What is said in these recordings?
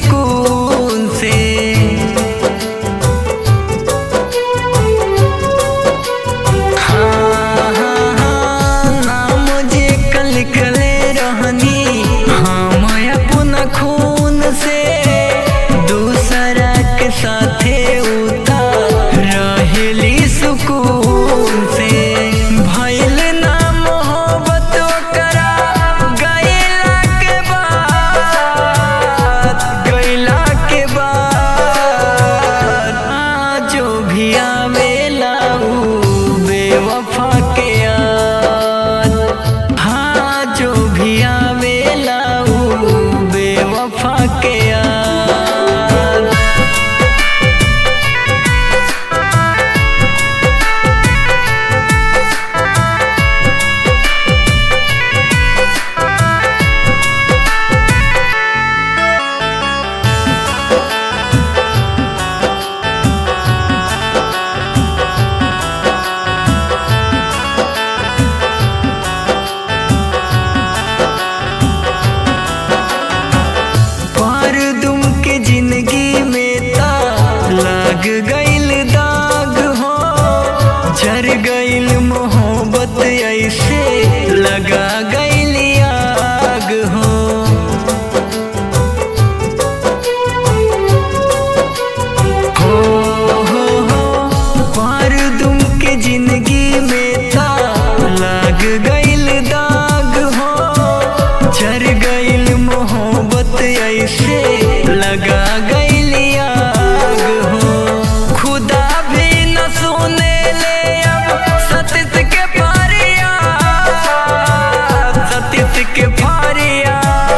सुकून से। हाँ हाँ हाँ नाम जे कल कले रहनी हम अपना खून से, दूसरा के साथे उतार रहेली सुकून से। भइल ना मोहब्बत ओकरा गइला के बाद जो भी आवेला उ बेवफा के याद। हाँ जो भी आवेला उ बेवफा के याद। जिंदगी में ता लग गइल दाग हो, झर गइल मोहब्बत ऐसे लगा गइल आग हो। पार दुम के जिंदगी में ता लग गइल दाग हो, झर गइल मोहब्बत ऐसे लगा गइल आग हो। खुदा भी न सुने ले अब सतीश के फरियाद, सतीश के फरियाद।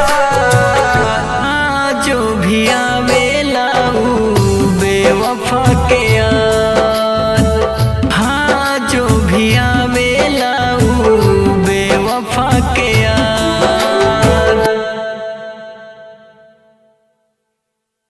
जो भी आवेला उ बेवफा के याद।